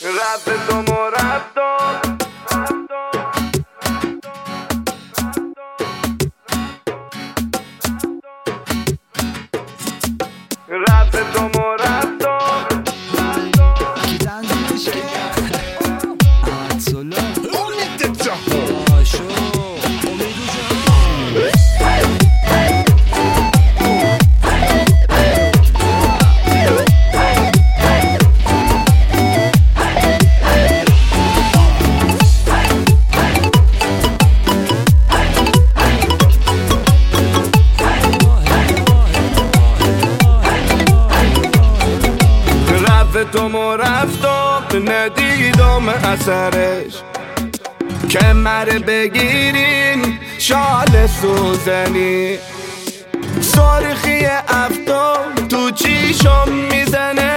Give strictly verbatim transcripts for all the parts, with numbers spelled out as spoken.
رفت تو مرفتم رفت تو مرفتم کی تنظیمش کرد؟ عطلا امید جهان آشو امید جهان تو مرفتم ندیدم اثرش که مره بگیرین شال سوزنی سرخی افتاب تو چیشم میزنه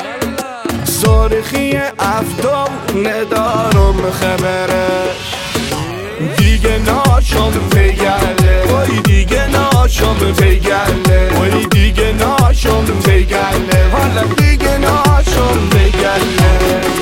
سرخی افتاب ندارم خبرش دیگه ناشم پیگله وای دیگه ناشم پیگله وای دیگه ناشم پیگله حالا دیگه ناشم پیگله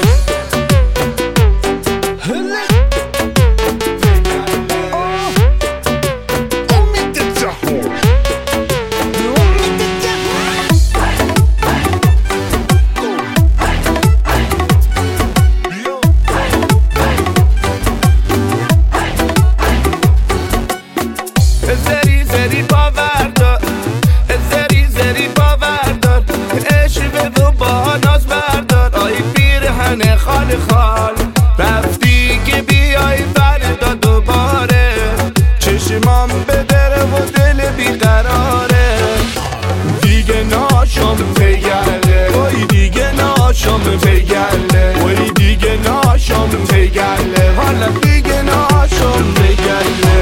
زری زری باور دار زری زری باور دار عشق تو با ناز بردار آی پیرهن خال خال رفتی که بیای فردا دوباره چشمام به دره و دل بیقراره دیگه ناشم پیگله وای دیگه ناشم پیگله وای دیگه ناشم پیگله حالا دیگه ناشم پیگله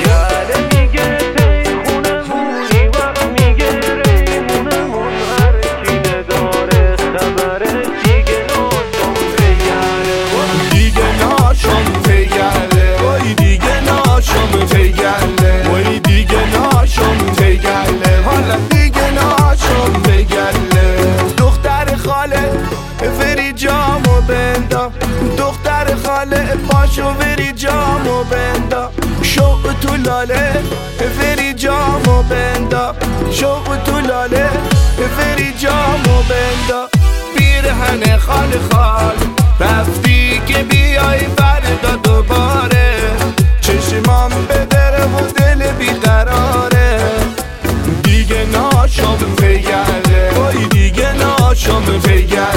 وای دیگه ناشم پیگله حالا دیگه ناشم پیگله دختر خاله وری جامو بندا دختر خاله پاشو وری جامو بندا شوق تو لاله وری جامو بندا شوق تو لاله وری جامو بندا پیرهن خال خال رفتی که بیای فردا دوباره چشمام به دره و دل بیقراره دیگه ناشم پیگله وای دیگه ناشم پیگله